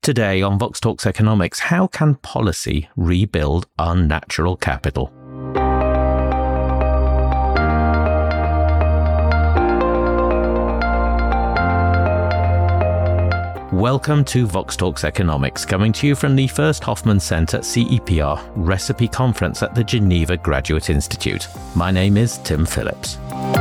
Today on Vox Talks Economics, how can policy rebuild our natural capital? Welcome to Vox Talks Economics, coming to you from the First Hoffman Centre CEPR Recipe Conference at the Geneva Graduate Institute. My name is Tim Phillips.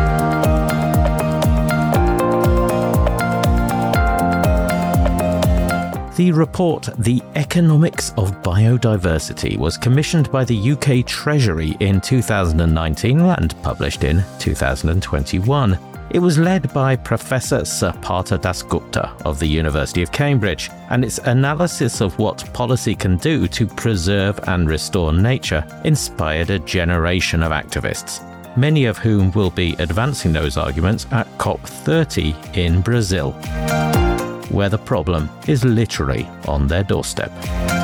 The report, The Economics of Biodiversity, was commissioned by the UK Treasury in 2019 and published in 2021. It was led by Professor Sir Partha Dasgupta of the University of Cambridge, and its analysis of what policy can do to preserve and restore nature inspired a generation of activists, many of whom will be advancing those arguments at COP30 in Brazil, where the problem is literally on their doorstep.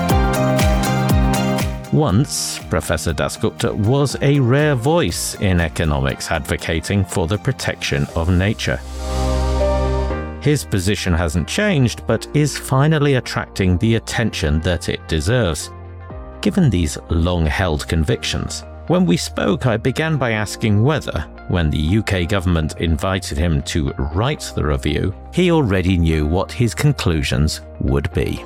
Once, Professor Dasgupta was a rare voice in economics advocating for the protection of nature. His position hasn't changed, but is finally attracting the attention that it deserves. Given these long-held convictions, when we spoke, I began by asking whether, when the UK government invited him to write the review, he already knew what his conclusions would be.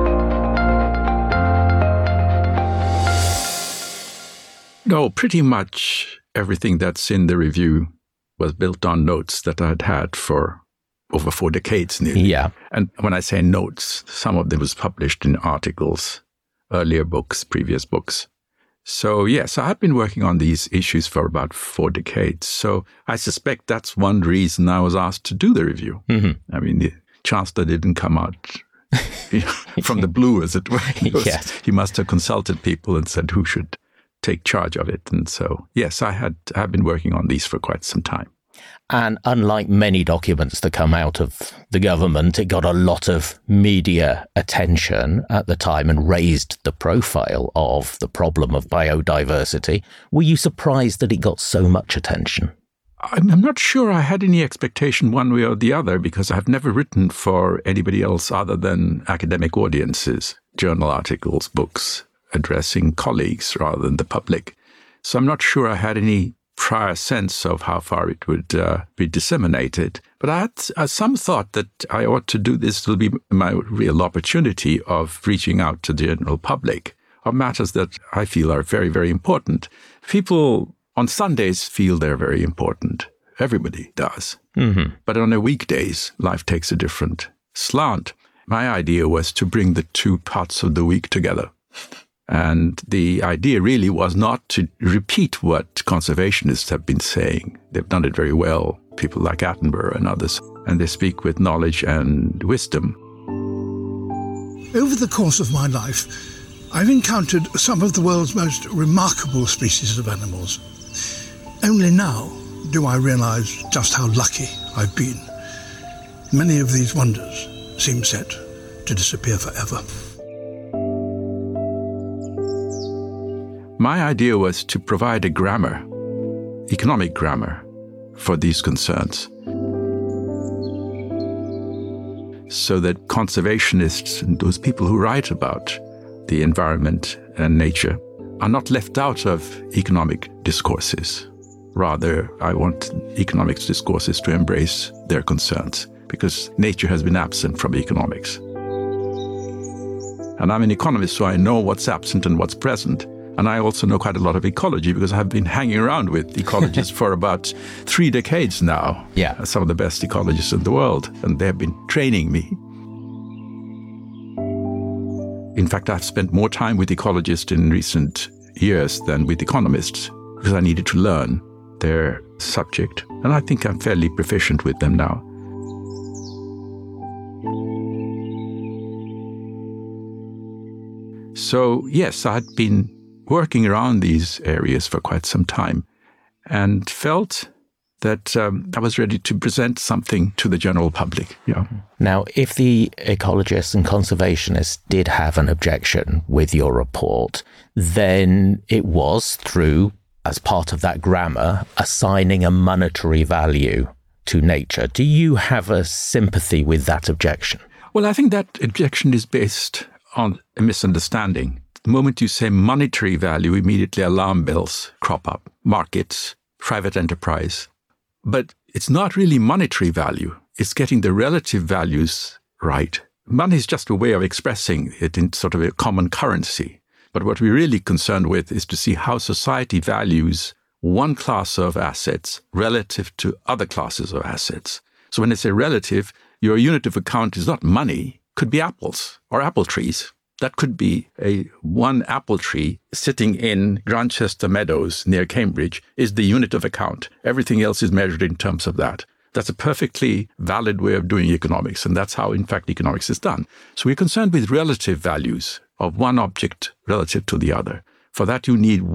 No, pretty much everything that's in the review was built on notes that I'd had for over 4 decades nearly. Yeah. And when I say notes, some of them was published in articles, earlier books, previous books. So yes, I had been working on these issues for about 4 decades. So I suspect that's one reason I was asked to do the review. Mm-hmm. I mean, the Chancellor didn't come out from the blue, as it were. Yes. He must have consulted people and said who should take charge of it. And so, yes, I have been working on these for quite some time. And unlike many documents that come out of the government, it got a lot of media attention at the time and raised the profile of the problem of biodiversity. Were you surprised that it got so much attention? I'm not sure I had any expectation one way or the other, because I've never written for anybody else other than academic audiences, journal articles, books, addressing colleagues rather than the public. So I'm not sure I had any prior sense of how far it would be disseminated. But I had some thought that I ought to do this. It'll be my real opportunity of reaching out to the general public on matters that I feel are very, very important. People on Sundays feel they're very important. Everybody does. Mm-hmm. But on the weekdays, life takes a different slant. My idea was to bring the two parts of the week together. And the idea really was not to repeat what conservationists have been saying. They've done it very well, people like Attenborough and others, and they speak with knowledge and wisdom. Over the course of my life, I've encountered some of the world's most remarkable species of animals. Only now do I realise just how lucky I've been. Many of these wonders seem set to disappear forever. My idea was to provide a grammar, economic grammar, for these concerns, so that conservationists and those people who write about the environment and nature are not left out of economic discourses. Rather, I want economic discourses to embrace their concerns, because nature has been absent from economics. And I'm an economist, so I know what's absent and what's present. And I also know quite a lot of ecology, because I've been hanging around with ecologists for about 3 decades now. Yeah. Some of the best ecologists in the world, and they've been training me. In fact, I've spent more time with ecologists in recent years than with economists, because I needed to learn their subject. And I think I'm fairly proficient with them now. So, yes, I had been working around these areas for quite some time and felt that I was ready to present something to the general public. Yeah. Now, if the ecologists and conservationists did have an objection with your report, then it was through, as part of that grammar, assigning a monetary value to nature. Do you have a sympathy with that objection? Well, I think that objection is based on a misunderstanding. The moment you say monetary value, immediately alarm bells crop up. Markets, private enterprise. But it's not really monetary value. It's getting the relative values right. Money is just a way of expressing it in sort of a common currency. But what we're really concerned with is to see how society values one class of assets relative to other classes of assets. So when I say relative, your unit of account is not money, could be apples or apple trees. That could be one apple tree sitting in Grantchester Meadows near Cambridge is the unit of account. Everything else is measured in terms of that. That's a perfectly valid way of doing economics, and that's how, in fact, economics is done. So we're concerned with relative values of one object relative to the other. For that, you need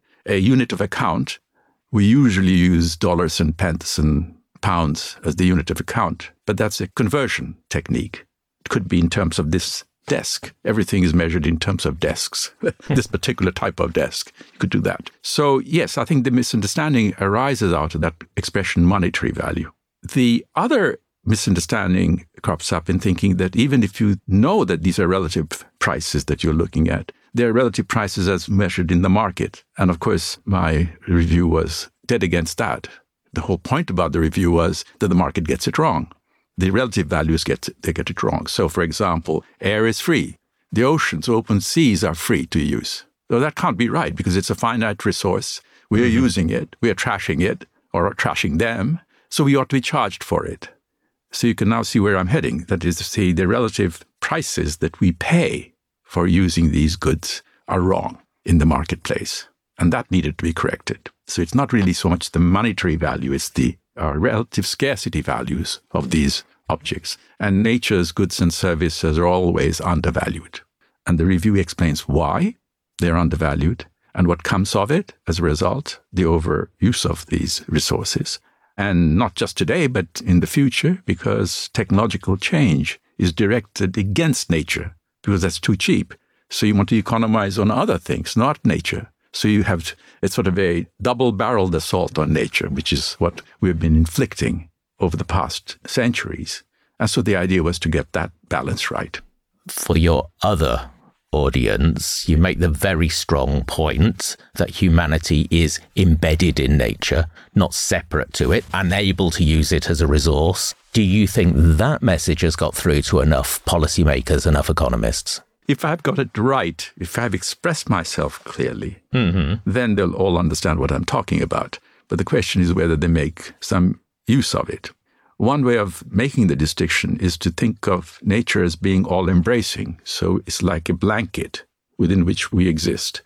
a unit of account. We usually use dollars and pence and pounds as the unit of account, but that's a conversion technique. It could be in terms of this desk. Everything is measured in terms of desks. This particular type of desk. You could do that. So, yes, I think the misunderstanding arises out of that expression monetary value. The other misunderstanding crops up in thinking that even if you know that these are relative prices that you're looking at, they're relative prices as measured in the market. And of course, my review was dead against that. The whole point about the review was that the market gets it wrong. The relative values get it wrong. So, for example, air is free. The oceans, open seas are free to use. So that can't be right because it's a finite resource. We are using it. We are trashing it or trashing them. So we ought to be charged for it. So you can now see where I'm heading. That is to say, the relative prices that we pay for using these goods are wrong in the marketplace. And that needed to be corrected. So it's not really so much the monetary value, it's the relative scarcity values of these objects. And nature's goods and services are always undervalued. And the review explains why they're undervalued and what comes of it as a result, the overuse of these resources. And not just today, but in the future, because technological change is directed against nature, because that's too cheap. So you want to economize on other things, not nature. So you have, it's sort of a double-barreled assault on nature, which is what we've been inflicting over the past centuries. And so the idea was to get that balance right. For your other audience, you make the very strong point that humanity is embedded in nature, not separate to it, and able to use it as a resource. Do you think that message has got through to enough policymakers, enough economists? If I've got it right, if I've expressed myself clearly, then they'll all understand what I'm talking about. But the question is whether they make some use of it. One way of making the distinction is to think of nature as being all-embracing. So it's like a blanket within which we exist.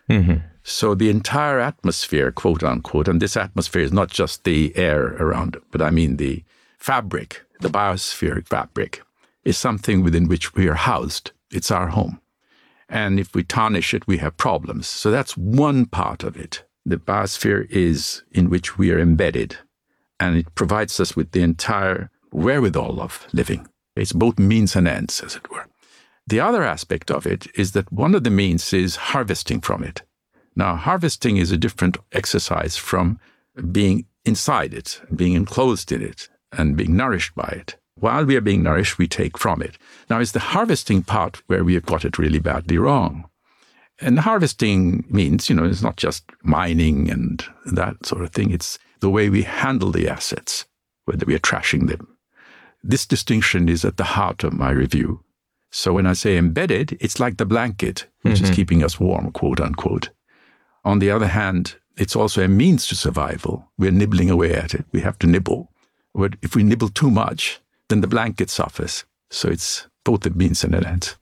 So the entire atmosphere, quote unquote, and this atmosphere is not just the air around it, but I mean the fabric, the biospheric fabric, is something within which we are housed. It's our home. And if we tarnish it, we have problems. So that's one part of it. The biosphere is in which we are embedded, and it provides us with the entire wherewithal of living. It's both means and ends, as it were. The other aspect of it is that one of the means is harvesting from it. Now, harvesting is a different exercise from being inside it, being enclosed in it, and being nourished by it. While we are being nourished, we take from it. Now, it's the harvesting part where we have got it really badly wrong. And harvesting means, it's not just mining and that sort of thing. It's the way we handle the assets, whether we are trashing them. This distinction is at the heart of my review. So when I say embedded, it's like the blanket, which is keeping us warm, quote unquote. On the other hand, it's also a means to survival. We're nibbling away at it. We have to nibble. But if we nibble too much, then the blanket suffers. So it's both a means and an end.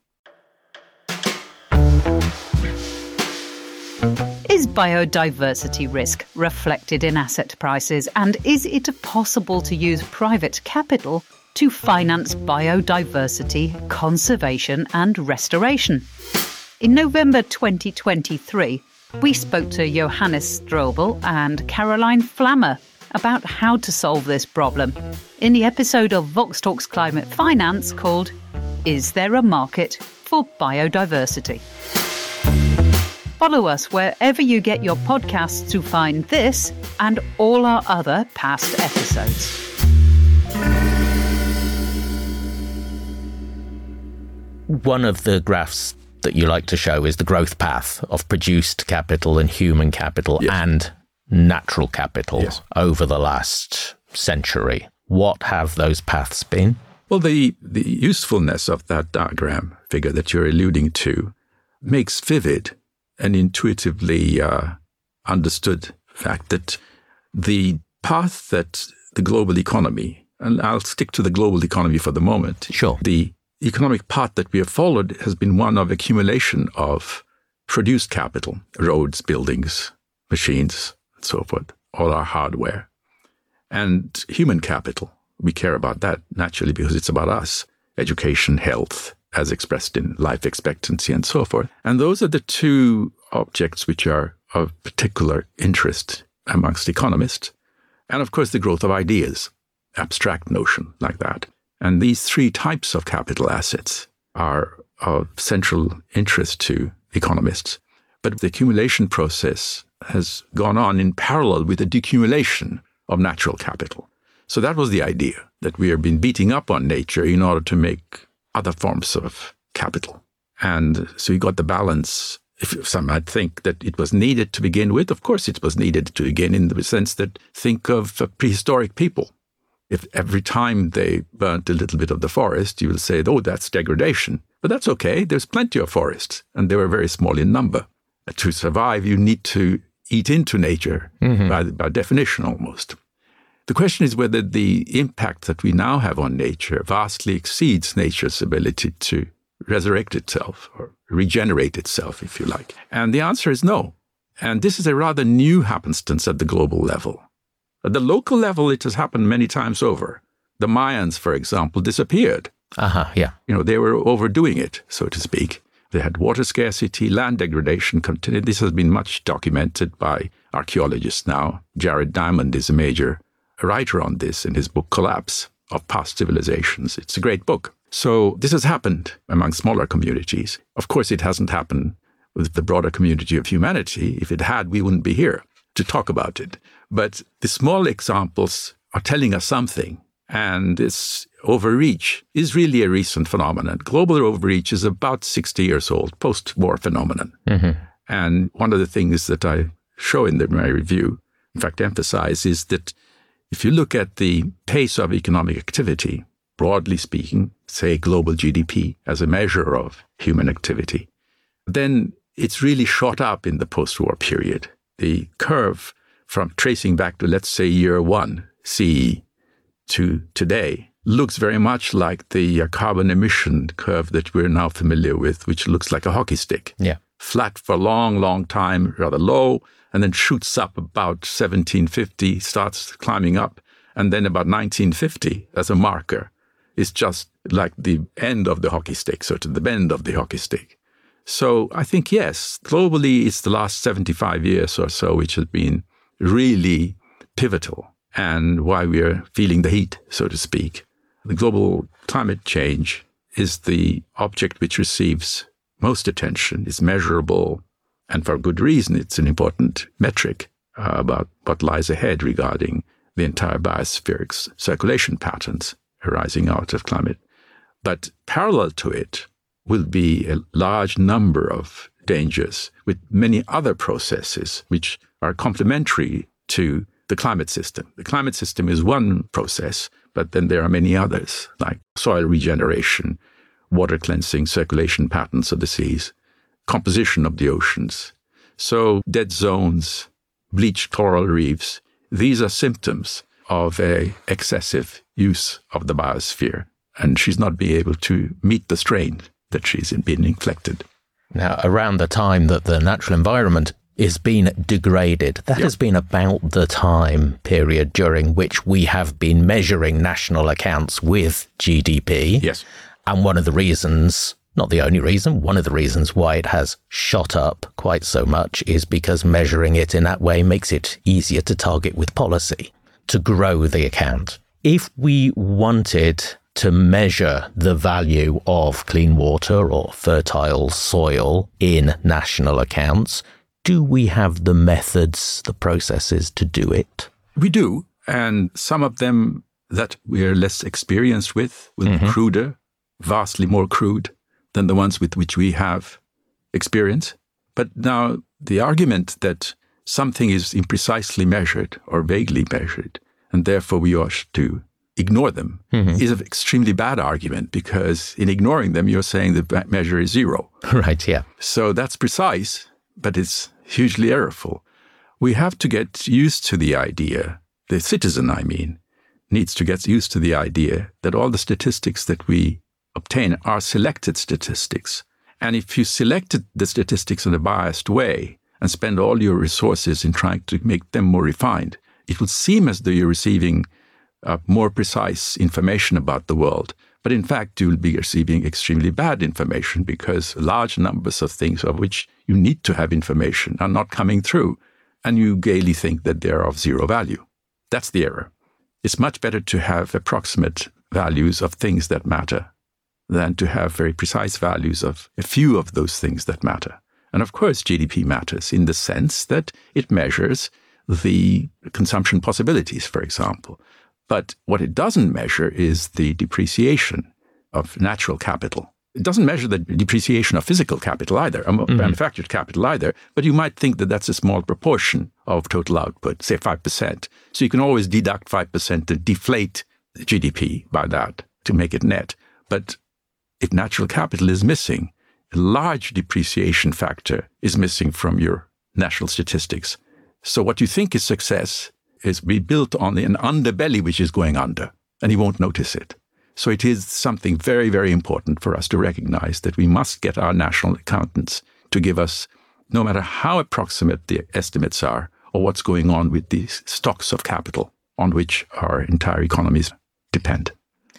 Is biodiversity risk reflected in asset prices, and is it possible to use private capital to finance biodiversity, conservation and restoration? In November 2023, we spoke to Johannes Strobel and Caroline Flammer about how to solve this problem in the episode of Vox Talks Climate Finance called Is There a Market for Biodiversity? Follow us wherever you get your podcasts to find this and all our other past episodes. One of the graphs that you like to show is the growth path of produced capital and human capital and natural capital over the last century. What have those paths been? Well, the usefulness of that diagram figure that you're alluding to makes vivid and intuitively understood fact that the path that the global economy, and I'll stick to the global economy for the moment. Sure. The economic path that we have followed has been one of accumulation of produced capital, roads, buildings, machines, and so forth, all our hardware. And human capital, we care about that naturally because it's about us, education, health, as expressed in life expectancy and so forth. And those are the two objects which are of particular interest amongst economists. And of course, the growth of ideas, abstract notion like that. And these three types of capital assets are of central interest to economists. But the accumulation process has gone on in parallel with the decumulation of natural capital. So that was the idea, that we have been beating up on nature in order to make other forms of capital. And so you got the balance. If some might think that it was needed to begin with, of course it was needed to begin in the sense that think of prehistoric people. If every time they burnt a little bit of the forest, you will say, oh, that's degradation. But that's okay. There's plenty of forests, and they were very small in number. To survive, you need to eat into nature by definition almost. The question is whether the impact that we now have on nature vastly exceeds nature's ability to resurrect itself or regenerate itself, if you like. And the answer is no. And this is a rather new happenstance at the global level. At the local level, it has happened many times over. The Mayans, for example, disappeared. They were overdoing it, so to speak. They had water scarcity, land degradation continued. This has been much documented by archaeologists now. Jared Diamond is a major writer on this in his book Collapse of Past Civilizations. It's a great book. So this has happened among smaller communities. Of course, it hasn't happened with the broader community of humanity. If it had, we wouldn't be here to talk about it. But the small examples are telling us something. And this overreach is really a recent phenomenon. Global overreach is about 60 years old, post-war phenomenon. And one of the things that I show in my review, in fact, emphasize, is that if you look at the pace of economic activity, broadly speaking, say global GDP as a measure of human activity, then it's really shot up in the post-war period. The curve from tracing back to, let's say, year 1 CE to today looks very much like the carbon emission curve that we're now familiar with, which looks like a hockey stick. Yeah. Flat for a long, long time, rather low, and then shoots up about 1750, starts climbing up, and then about 1950 as a marker is just like the end of the hockey stick, so to the bend of the hockey stick. So I think, yes, globally it's the last 75 years or so which has been really pivotal and why we are feeling the heat, so to speak. The global climate change is the object which receives most attention, is measurable, and for good reason. It's an important metric about what lies ahead regarding the entire biosphere's circulation patterns arising out of climate. But parallel to it will be a large number of dangers with many other processes which are complementary to the climate system. The climate system is one process, but then there are many others, like soil regeneration, water cleansing, circulation patterns of the seas, composition of the oceans. So dead zones, bleached coral reefs, these are symptoms of a excessive use of the biosphere, and she's not being able to meet the strain that she's been inflicted. Now, around the time that the natural environment is being degraded, that has been about the time period during which we have been measuring national accounts with GDP. Yes. And one of the reasons, not the only reason, one of the reasons why it has shot up quite so much is because measuring it in that way makes it easier to target with policy, to grow the account. If we wanted to measure the value of clean water or fertile soil in national accounts, do we have the methods, the processes to do it? We do, and some of them that we're less experienced with will be cruder, vastly more crude, than the ones with which we have experience. But now the argument that something is imprecisely measured or vaguely measured, and therefore we ought to ignore them, is an extremely bad argument, because in ignoring them, you're saying the measure is zero. Right, yeah. So that's precise, but it's hugely errorful. We have to get used to the idea, the citizen, needs to get used to the idea that all the statistics that we obtain are selected statistics. And if you selected the statistics in a biased way and spend all your resources in trying to make them more refined, it will seem as though you're receiving more precise information about the world. But in fact, you will be receiving extremely bad information, because large numbers of things of which you need to have information are not coming through, and you gaily think that they're of zero value. That's the error. It's much better to have approximate values of things that matter than to have very precise values of a few of those things that matter. And of course, GDP matters in the sense that it measures the consumption possibilities, for example. But what it doesn't measure is the depreciation of natural capital. It doesn't measure the depreciation of physical capital either, manufactured capital either, but you might think that that's a small proportion of total output, say 5%. So you can always deduct 5% to deflate GDP by that to make it net. But if natural capital is missing, a large depreciation factor is missing from your national statistics. So what you think is success is built on an underbelly which is going under, and you won't notice it. So it is something very, very important for us to recognize that we must get our national accountants to give us, no matter how approximate the estimates are, or what's going on with these stocks of capital on which our entire economies depend.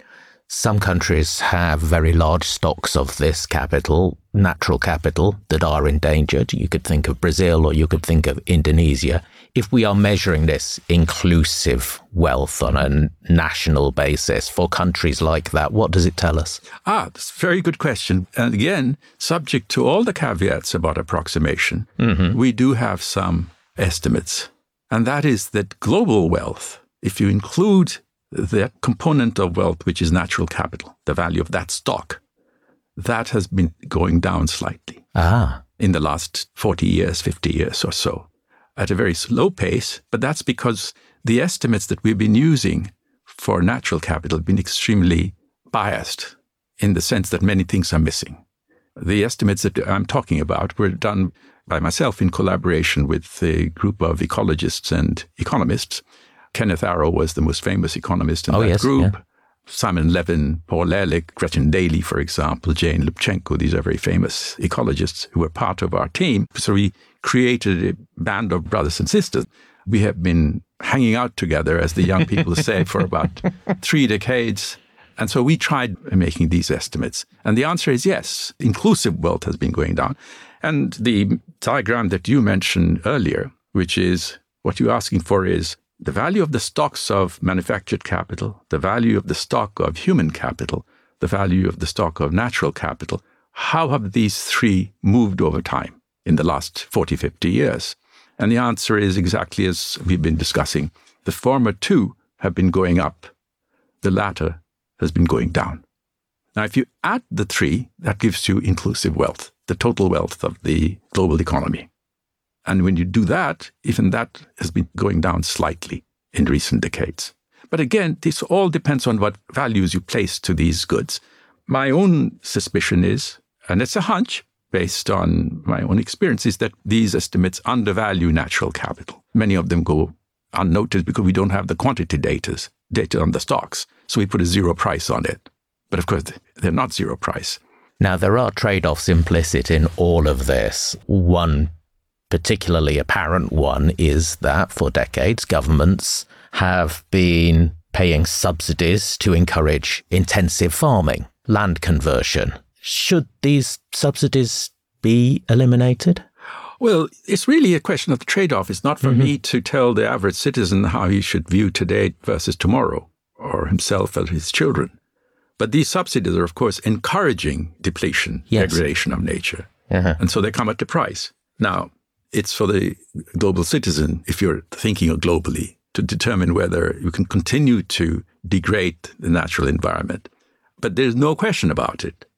Some countries have very large stocks of this capital, natural capital, that are endangered. You could think of Brazil, or you could think of Indonesia. If we are measuring this inclusive wealth on a national basis for countries like that, what does it tell us? That's a very good question. And again, subject to all the caveats about approximation, we do have some estimates. And that is that global wealth, if you include the component of wealth which is natural capital, the value of that stock, that has been going down slightly in the last 40 years, 50 years or so, at a very slow pace. But that's because the estimates that we've been using for natural capital have been extremely biased, in the sense that many things are missing. The estimates that I'm talking about were done by myself in collaboration with a group of ecologists and economists. Kenneth Arrow was the most famous economist in that group. Yeah. Simon Levin, Paul Ehrlich, Gretchen Daly, for example, Jane Lubchenco. These are very famous ecologists who were part of our team. So we created a band of brothers and sisters. We have been hanging out together, as the young people say, for about 3 decades. And so we tried making these estimates. And the answer is yes, inclusive wealth has been going down. And the diagram that you mentioned earlier, which is what you're asking for, is the value of the stocks of manufactured capital, the value of the stock of human capital, the value of the stock of natural capital. How have these three moved over time in the last 40, 50 years? And the answer is exactly as we've been discussing. The former two have been going up. The latter has been going down. Now, if you add the three, that gives you inclusive wealth, the total wealth of the global economy. And when you do that, even that has been going down slightly in recent decades. But again, this all depends on what values you place to these goods. My own suspicion is, and it's a hunch based on my own experience, is that these estimates undervalue natural capital. Many of them go unnoticed because we don't have the quantity data on the stocks. So we put a zero price on it. But of course, they're not zero price. Now, there are trade-offs implicit in all of this. One particularly apparent one is that for decades, governments have been paying subsidies to encourage intensive farming, land conversion. Should these subsidies be eliminated? Well, it's really a question of the trade-off. It's not for me to tell the average citizen how he should view today versus tomorrow, or himself or his children. But these subsidies are, of course, encouraging depletion, degradation of nature. And so they come at a price. Now, it's for the global citizen, if you're thinking globally, to determine whether you can continue to degrade the natural environment. But there's no question about it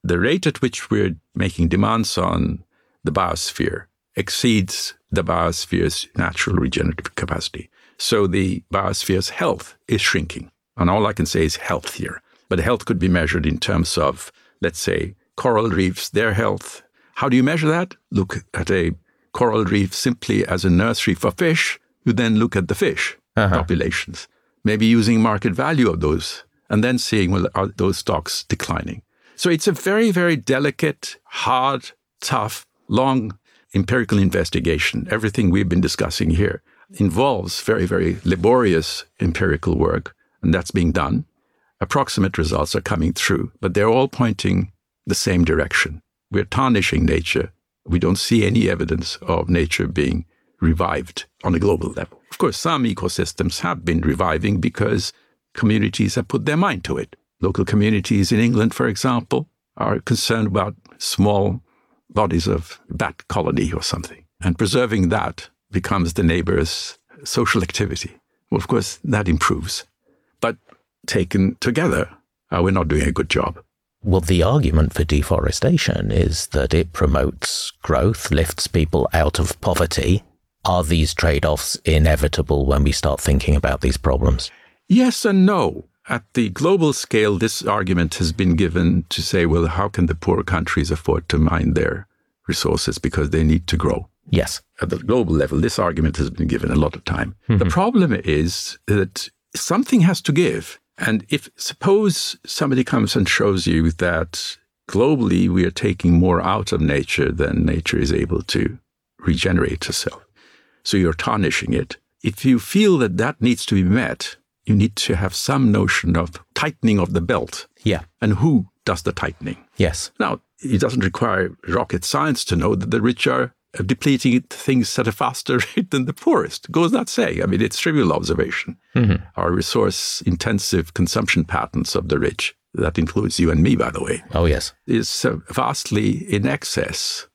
the rate at which we're making demands on the biosphere exceeds the biosphere's natural regenerative capacity. So the biosphere's health is shrinking. And all I can say is health here. But health could be measured in terms of, let's say, coral reefs, their health. How do you measure that? Look at a coral reef simply as a nursery for fish. You then look at the fish populations, maybe using market value of those, and then seeing, well, are those stocks declining? So it's a very, very delicate, hard, tough, long empirical investigation. Everything we've been discussing here involves very, very laborious empirical work, and that's being done. Approximate results are coming through, but they're all pointing the same direction. We're tarnishing nature. We don't see any evidence of nature being revived on a global level. Of course, some ecosystems have been reviving because communities have put their mind to it. Local communities in England, for example, are concerned about small bodies of bat colony or something. And preserving that becomes the neighbor's social activity. Well, of course, that improves. But taken together, we're not doing a good job. Well, the argument for deforestation is that it promotes growth, lifts people out of poverty. Are these trade-offs inevitable when we start thinking about these problems? Yes and no. At the global scale, this argument has been given to say, well, how can the poor countries afford to mine their resources because they need to grow? Yes. At the global level, this argument has been given a lot of time. Mm-hmm. The problem is that something has to give. And if suppose somebody comes and shows you that globally we are taking more out of nature than nature is able to regenerate herself, so you're tarnishing it. If you feel that that needs to be met, you need to have some notion of tightening of the belt. Yeah. And who does the tightening? Yes. Now, it doesn't require rocket science to know that the rich are depleting things at a faster rate than the poorest. Goes without saying. I mean, it's trivial observation. Mm-hmm. Our resource-intensive consumption patterns of the rich, that includes you and me, by the way. Oh, yes. Is vastly in excess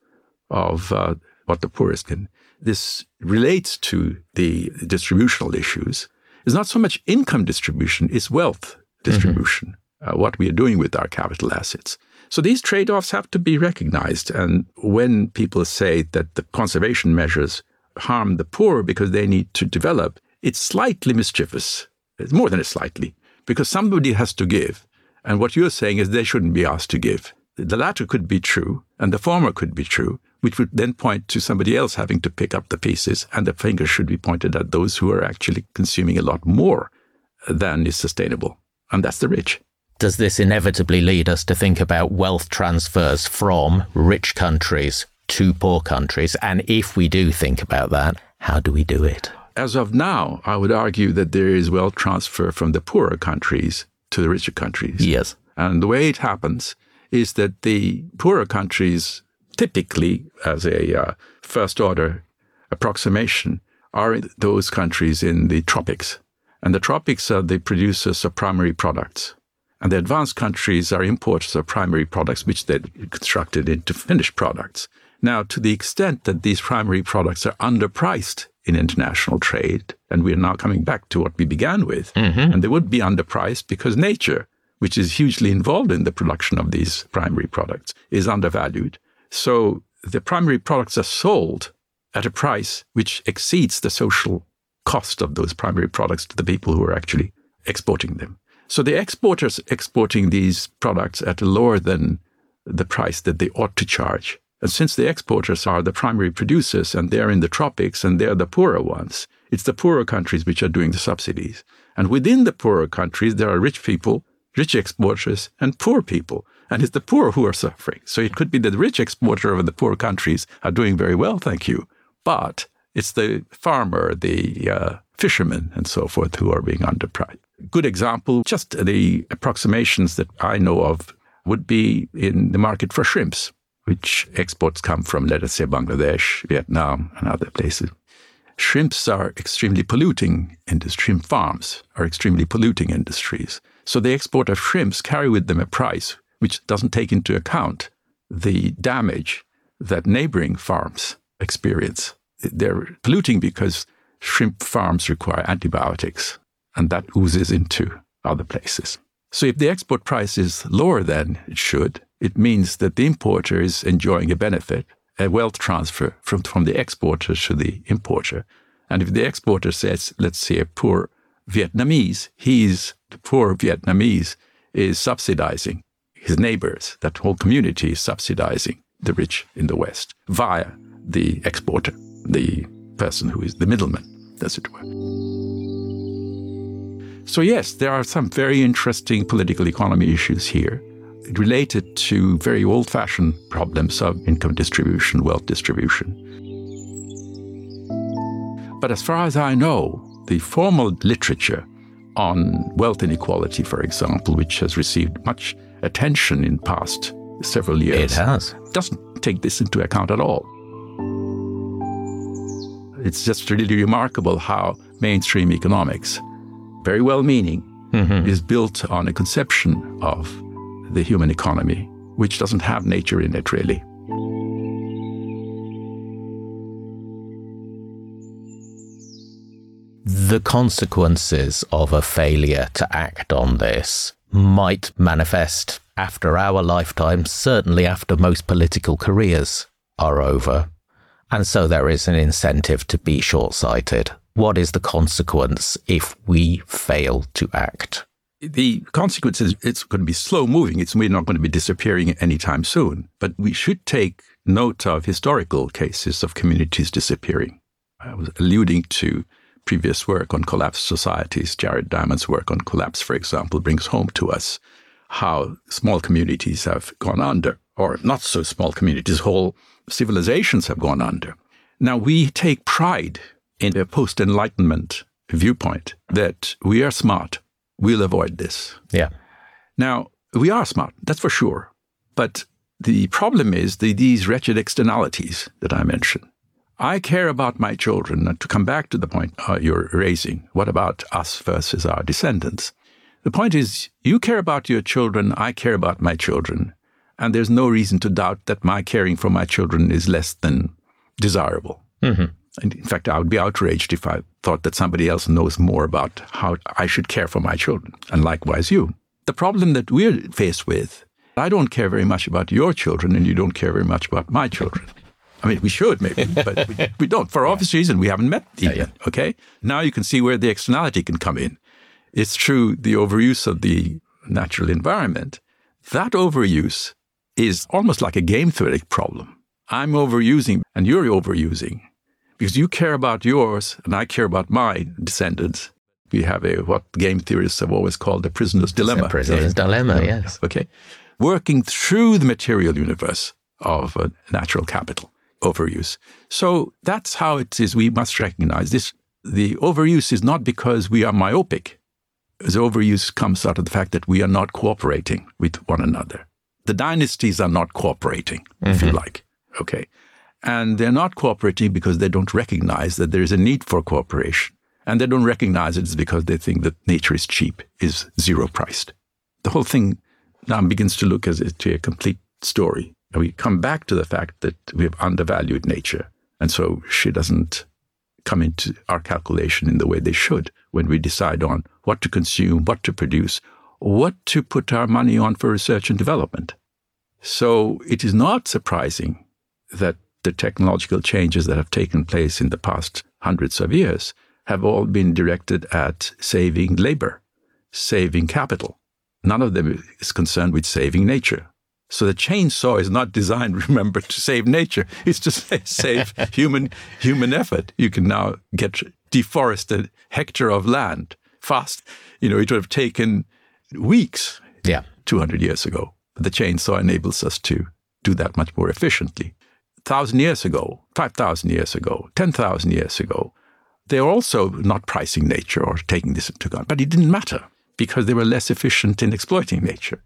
of what the poorest can. This relates to the distributional issues. It's not so much income distribution, it's wealth distribution, what we are doing with our capital assets. So these trade-offs have to be recognized. And when people say that the conservation measures harm the poor because they need to develop, it's slightly mischievous. It's more than a slightly, because somebody has to give. And what you're saying is they shouldn't be asked to give. The latter could be true, and the former could be true, which would then point to somebody else having to pick up the pieces, and the finger should be pointed at those who are actually consuming a lot more than is sustainable. And that's the rich. Does this inevitably lead us to think about wealth transfers from rich countries to poor countries? And if we do think about that, how do we do it? As of now, I would argue that there is wealth transfer from the poorer countries to the richer countries. Yes. And the way it happens is that the poorer countries, typically as a first-order approximation, are those countries in the tropics. And the tropics are the producers of primary products. And the advanced countries are importers of primary products, which they're constructed into finished products. Now, to the extent that these primary products are underpriced in international trade, and we're now coming back to what we began with, and they would be underpriced because nature, which is hugely involved in the production of these primary products, is undervalued. So the primary products are sold at a price which exceeds the social cost of those primary products to the people who are actually exporting them. So the exporters exporting these products at a lower than the price that they ought to charge. And since the exporters are the primary producers and they're in the tropics and they're the poorer ones, it's the poorer countries which are doing the subsidies. And within the poorer countries, there are rich people, rich exporters, and poor people. And it's the poor who are suffering. So it could be that the rich exporter of the poor countries are doing very well, thank you. But it's the farmer, the fishermen, and so forth who are being underpriced. Good example, just the approximations that I know of would be in the market for shrimps, which exports come from, let us say, Bangladesh, Vietnam, and other places. Shrimps are extremely polluting industries. Shrimp farms are extremely polluting industries. So the export of shrimps carry with them a price which doesn't take into account the damage that neighboring farms experience. They're polluting because shrimp farms require antibiotics, and that oozes into other places. So if the export price is lower than it should, It means that the importer is enjoying a benefit, a wealth transfer from the exporter to the importer. And if the exporter says, let's say, a poor Vietnamese, the poor Vietnamese is subsidizing his neighbors. That whole community is subsidizing the rich in the West via the exporter, the person who is the middleman, as it were. So yes, there are some very interesting political economy issues here related to very old-fashioned problems of income distribution, wealth distribution. But as far as I know, the formal literature on wealth inequality, for example, which has received much attention in past several years, doesn't take this into account at all. It's just really remarkable how mainstream economics, very well-meaning, is built on a conception of the human economy, which doesn't have nature in it, really. The consequences of a failure to act on this might manifest after our lifetime, certainly after most political careers are over. And so there is an incentive to be short-sighted. What is the consequence if we fail to act? The consequence is it's going to be slow-moving. We're not going to be disappearing anytime soon. But we should take note of historical cases of communities disappearing. I was alluding to previous work on collapsed societies. Jared Diamond's work on collapse, for example, brings home to us how small communities have gone under, or not so small communities, whole civilizations have gone under. Now, we take pride in a post-Enlightenment viewpoint that we are smart. We'll avoid this. Yeah. Now, we are smart, that's for sure. But the problem is these wretched externalities that I mentioned. I care about my children, and to come back to the point you're raising, what about us versus our descendants? The point is, you care about your children, I care about my children, and there's no reason to doubt that my caring for my children is less than desirable. And in fact, I would be outraged if I thought that somebody else knows more about how I should care for my children, and likewise you. The problem that we're faced with, I don't care very much about your children, and you don't care very much about my children. I mean, we should maybe, but we don't. For obvious reason, we haven't met even, okay? Now you can see where the externality can come in. It's true, the overuse of the natural environment, that overuse is almost like a game theory problem. I'm overusing and you're overusing because you care about yours and I care about my descendants. We have what game theorists have always called the prisoner's dilemma. The prisoner's dilemma, yes. Okay. Working through the material universe of natural capital. Overuse. So that's how it is. We must recognize this. The overuse is not because we are myopic. The overuse comes out of the fact that we are not cooperating with one another. The dynasties are not cooperating, if you like. Okay. And they're not cooperating because they don't recognize that there is a need for cooperation. And they don't recognize it because they think that nature is cheap, is zero-priced. The whole thing now begins to look as a complete story. And we come back to the fact that we have undervalued nature. And so she doesn't come into our calculation in the way they should when we decide on what to consume, what to produce, what to put our money on for research and development. So it is not surprising that the technological changes that have taken place in the past hundreds of years have all been directed at saving labor, saving capital. None of them is concerned with saving nature. So the chainsaw is not designed, remember, to save nature. It's to save human effort. You can now deforest a hectare of land fast. It would have taken weeks 200 years ago. The chainsaw enables us to do that much more efficiently. 1,000 years ago, 5,000 years ago, 10,000 years ago, they were also not pricing nature or taking this into account. But it didn't matter because they were less efficient in exploiting nature.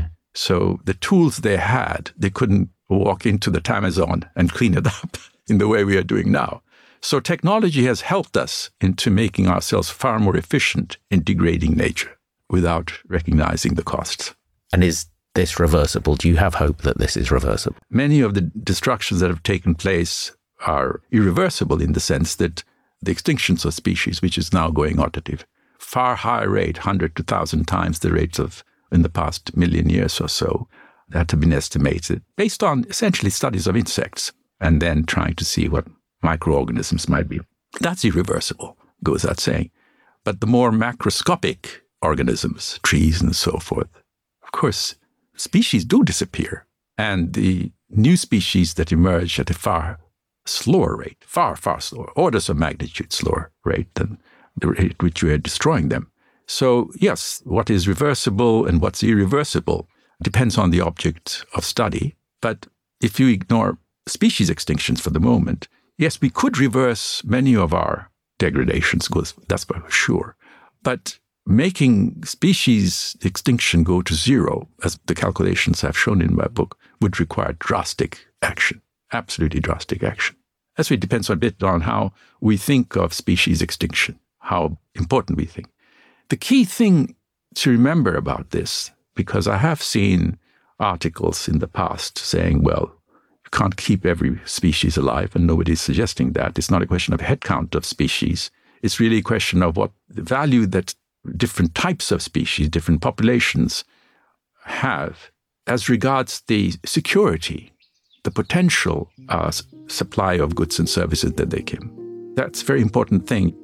So the tools they had, they couldn't walk into the Amazon and clean it up in the way we are doing now. So technology has helped us into making ourselves far more efficient in degrading nature without recognizing the costs. And is this reversible? Do you have hope that this is reversible? Many of the destructions that have taken place are irreversible in the sense that the extinctions of species, which is now going on at a far higher rate, 100 to 1,000 times the rates of in the past million years or so, that have been estimated based on essentially studies of insects and then trying to see what microorganisms might be. That's irreversible, goes without saying. But the more macroscopic organisms, trees and so forth, of course, species do disappear. And the new species that emerge at a far slower rate, far slower, orders of magnitude slower rate than the rate at which we are destroying them. So yes, what is reversible and what's irreversible depends on the object of study. But if you ignore species extinctions for the moment, yes, we could reverse many of our degradations, that's for sure. But making species extinction go to zero, as the calculations I've shown in my book, would require drastic action, absolutely drastic action. That's what depends a bit on how we think of species extinction, how important we think. The key thing to remember about this, because I have seen articles in the past saying, well, you can't keep every species alive, and nobody's suggesting that. It's not a question of headcount of species. It's really a question of what the value that different types of species, different populations have as regards the security, the potential supply of goods and services that they can. That's a very important thing.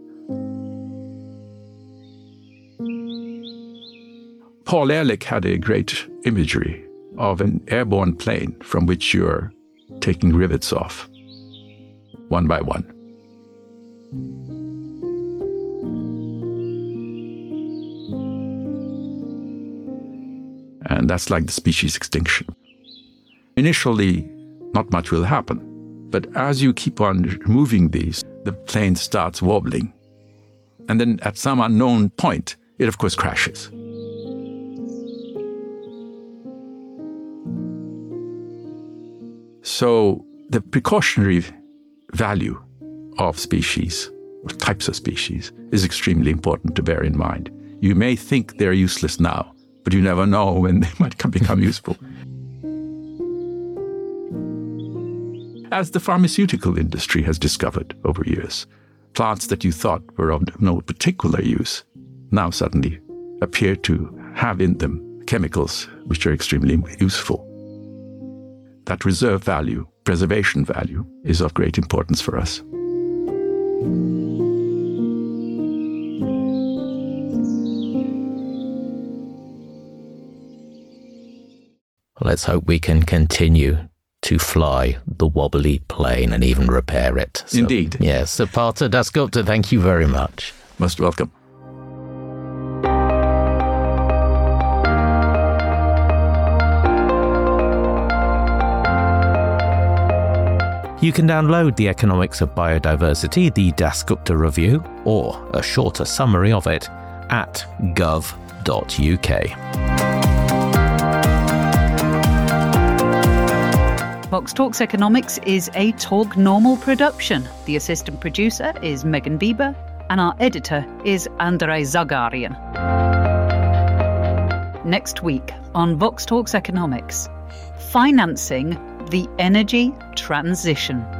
Paul Ehrlich had a great imagery of an airborne plane from which you're taking rivets off, one by one. And that's like the species extinction. Initially, not much will happen. But as you keep on removing these, the plane starts wobbling. And then at some unknown point, it of course crashes. So the precautionary value of species, or types of species, is extremely important to bear in mind. You may think they're useless now, but you never know when they might become useful. As the pharmaceutical industry has discovered over years, plants that you thought were of no particular use now suddenly appear to have in them chemicals which are extremely useful. That reserve value, preservation value, is of great importance for us. Let's hope we can continue to fly the wobbly plane and even repair it. So, indeed. Yes, Sir Partha Dasgupta, thank you very much. Most welcome. You can download The Economics of Biodiversity, the Dasgupta Review, or a shorter summary of it at gov.uk. Vox Talks Economics is a Talk Normal production. The assistant producer is Megan Bieber, and our editor is Andrei Zagarian. Next week on Vox Talks Economics, financing the energy transition.